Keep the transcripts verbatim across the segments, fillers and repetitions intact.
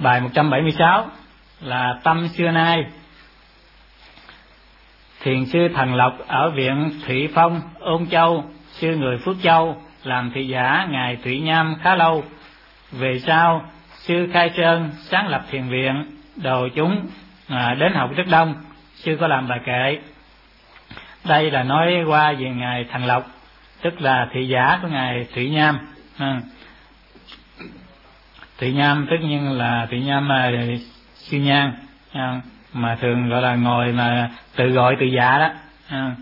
Bài một trăm bảy mươi sáu là tâm xưa nay. Thiền sư Thần Lộc ở viện Thụy Phong, Ôn Châu, sư người Phước Châu, làm thị giả ngài Thụy Nham khá lâu. Về sau sư Khai Sơn sáng lập thiền viện, đồ chúng à, đến học rất đông. Sư có làm bài kệ. Đây là nói qua về ngài Thần Lộc, tức là thị giả của ngài Thụy Nham. à. Thụy Nham tất nhiên là Thụy Nham mà siêu nhan, à, mà thường gọi là ngồi mà tự gọi tự giả đó. à.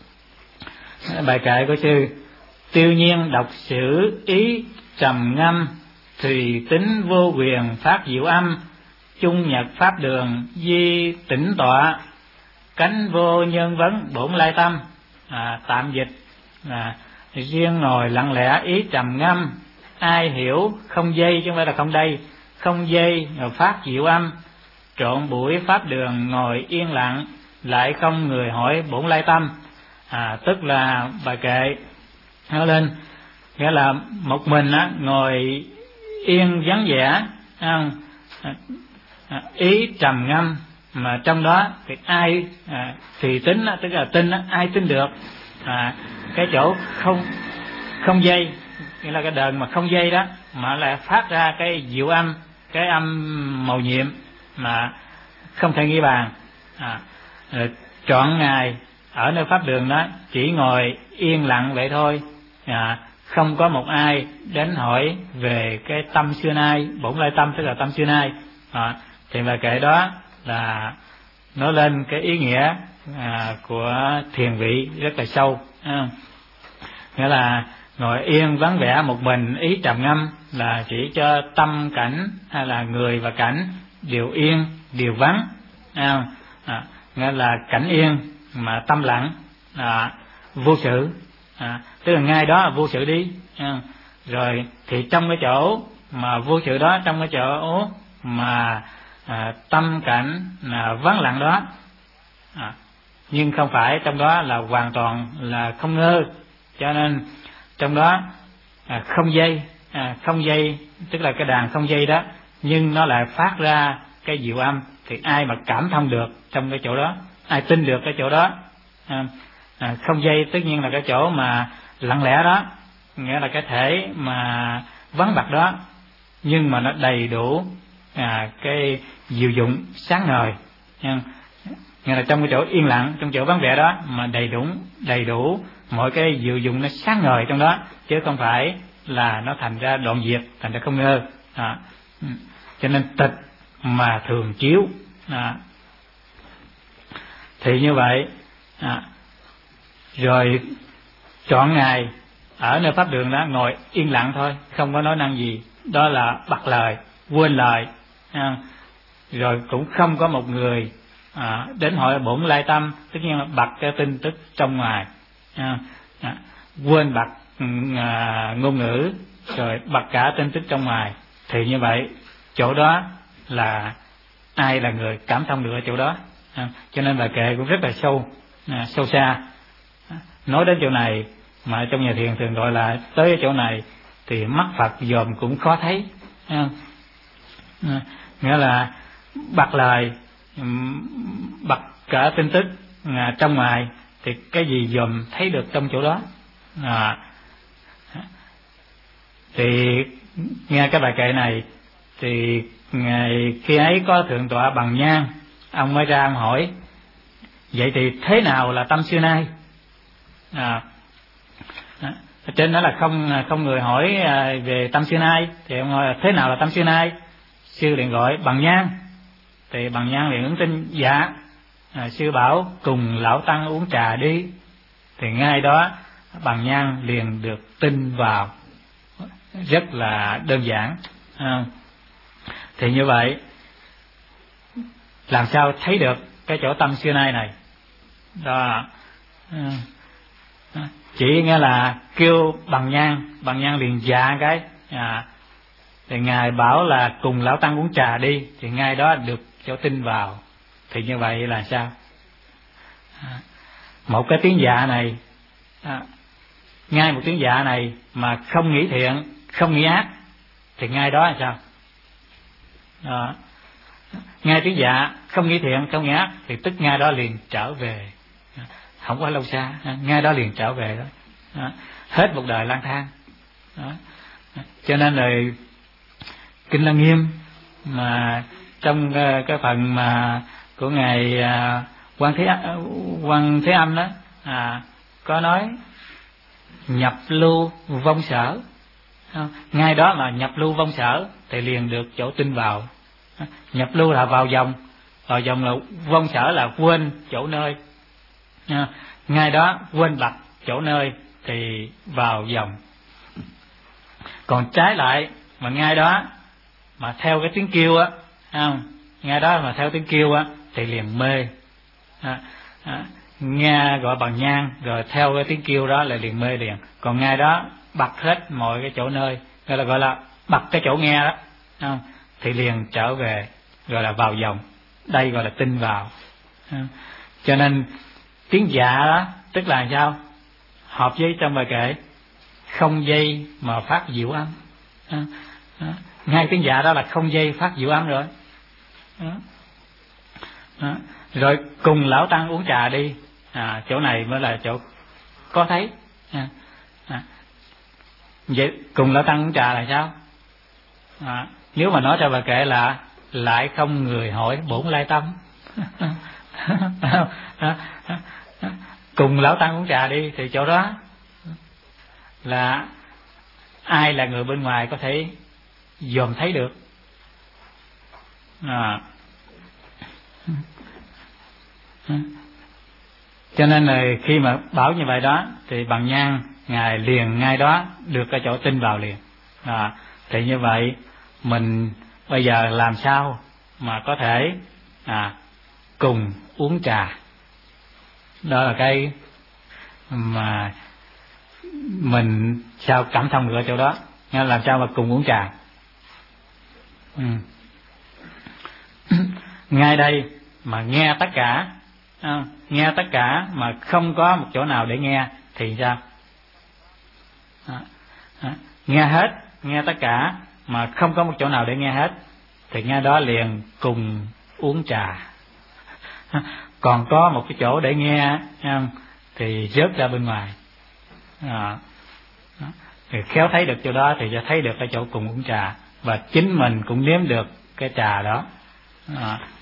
Bài kệ của sư: tiêu nhiên đọc sử ý trầm ngâm, thùy tính vô quyền phát diệu âm, chung nhật pháp đường di tĩnh tọa, cánh vô nhân vấn bổn lai tâm. à, Tạm dịch là riêng ngồi lặng lẽ ý trầm ngâm, ai hiểu không dây, chứ không phải là không đây, không dây rồi phát diệu âm, trộn buổi pháp đường ngồi yên lặng, lại không người hỏi bổn lai tâm. à, Tức là bài kệ nói lên nghĩa là một mình á, ngồi yên vắng vẻ, à, à, ý trầm ngâm, mà trong đó thì ai à, thì tính á, tức là tin á, ai tin được. à, Cái chỗ không không dây, nghĩa là cái đờn mà không dây đó, mà lại phát ra cái diệu âm, cái âm màu nhiệm mà không thể ghi bàn. à, Trọn ngày ở nơi pháp đường đó chỉ ngồi yên lặng vậy thôi, à, không có một ai đến hỏi về cái tâm xưa nay, bổn lai tâm, tức là tâm xưa nay. à, Thì bài kệ đó là nói lên cái ý nghĩa à, của thiền vị rất là sâu. à, Nghĩa là ngồi yên vắng vẻ một mình ý trầm ngâm là chỉ cho tâm cảnh hay là người và cảnh đều yên đều vắng. à, à, Nghĩa là cảnh yên mà tâm lặng, à, vô sự, à, tức là ngay đó là vô sự đi. à, Rồi thì trong cái chỗ mà vô sự đó, trong cái chỗ mà à, tâm cảnh là vắng lặng đó, à, nhưng không phải trong đó là hoàn toàn là không ngơ, cho nên trong đó à, không dây, à, không dây tức là cái đàn không dây đó, nhưng nó lại phát ra cái diệu âm. Thì ai mà cảm thông được trong cái chỗ đó, ai tin được cái chỗ đó, à, à, không dây tất nhiên là cái chỗ mà lặng lẽ đó, nghĩa là cái thể mà vắng bặt đó, nhưng mà nó đầy đủ à, cái diệu dụng sáng ngời. à, Nghĩa là trong cái chỗ yên lặng, trong chỗ vắng vẻ đó mà đầy đủ đầy đủ mọi cái diệu dụng nó sáng ngời trong đó, chứ không phải là nó thành ra đoạn diệt, thành ra không ngơ. à, Cho nên tịch mà thường chiếu. à, Thì như vậy à, rồi trọn ngày ở nơi pháp đường đó ngồi yên lặng thôi, không có nói năng gì, đó là bặt lời, quên lời. à, Rồi cũng không có một người à, đến hỏi bổn lai tâm, tất nhiên là bặt cái tin tức trong ngoài, à, à, quên bặt à, ngôn ngữ, rồi bặt cả tin tức trong ngoài. Thì như vậy chỗ đó là ai là người cảm thông được ở chỗ đó. à, Cho nên bài kệ cũng rất là sâu, à, sâu xa. Nói đến chỗ này mà trong nhà thiền thường gọi là tới cái chỗ này thì mắt Phật dòm cũng khó thấy. à, à, Nghĩa là bặt lời, bặt cả tin tức à, trong ngoài, thì cái gì dòm thấy được trong chỗ đó. à, Thì nghe cái bài kệ này thì ngày khi ấy có thượng tọa Bằng Nhang, ông mới ra ông hỏi vậy thì thế nào là tâm xưa nay. à, Trên đó là không không người hỏi về tâm xưa nay, thì ông hỏi thế nào là tâm xưa nay. Sư liền gọi Bằng Nhang, thì Bằng Nhang liền ứng tin dạ. à, Sư bảo cùng lão tăng uống trà đi. Thì ngay đó Bằng Nhang liền được tin vào, rất là đơn giản. à, Thì như vậy làm sao thấy được cái chỗ tâm xưa nay này đó. à, Chỉ nghe là kêu Bằng Nhang, Bằng Nhang liền dạ cái, à, thì ngài bảo là cùng lão tăng uống trà đi, thì ngay đó được chỗ tin vào. Thì như vậy là sao? à, Một cái tiếng dạ này, à, ngay một tiếng dạ này mà không nghĩ thiện, không nghĩ ác, thì ngay đó là sao? Đó. Nghe tiếng dạ không nghĩ thiện không nghĩ ác thì tức ngay đó liền trở về, không quá lâu xa, ngay đó liền trở về đó, đó. Hết một đời lang thang đó. Cho nên là Kinh Lăng Nghiêm mà trong cái phần mà của ngài Quan Thế Quan Thế Âm đó à, có nói nhập lưu vong sở, ngay đó là nhập lưu vong sở thì liền được chỗ tin vào. Nhập lưu là vào dòng, vào dòng là vong sở là quên chỗ nơi, ngay đó quên bặt chỗ nơi thì vào dòng. Còn trái lại mà ngay đó mà theo cái tiếng kêu á, không, ngay đó mà theo tiếng kêu á thì liền mê. À, à, nghe gọi bằng nhang rồi theo cái tiếng kêu đó là liền mê liền. Còn ngay đó bật hết mọi cái chỗ nơi, gọi là gọi là bật cái chỗ nghe đó, không, thì liền trở về, gọi là vào dòng. Đây gọi là tin vào. À, cho nên tiếng dạ đó tức là sao? Hợp với trong bài kệ không dây mà phát diệu âm. À, à, ngay tiếng dạ đó là không dây phát diệu âm rồi. À, à, rồi cùng lão tăng uống trà đi, à, chỗ này mới là chỗ có thấy. À, à, vậy cùng lão tăng uống trà là sao? À, nếu mà nói cho bài kệ là lại không người hỏi bổn lai tâm. Cùng lão tăng uống trà đi thì chỗ đó là ai là người bên ngoài có thể dòm thấy được. À, cho nên là khi mà bảo như vậy đó thì bằng nhang ngài liền ngay đó được cái chỗ tin vào liền. À, thì như vậy mình bây giờ làm sao mà có thể à, cùng uống trà. Đó là cái mà mình sao cảm thông được ở chỗ đó, làm sao mà cùng uống trà. Ừ. Ngay đây mà nghe tất cả, à, nghe tất cả mà không có một chỗ nào để nghe thì sao? À, à, nghe hết, nghe tất cả mà không có một chỗ nào để nghe hết thì nghe đó liền cùng uống trà. Còn có một cái chỗ để nghe thì rớt ra bên ngoài. À, thì khéo thấy được chỗ đó thìจะthấy được cái chỗ cùng uống trà, và chính mình cũng nếm được cái trà đó. À,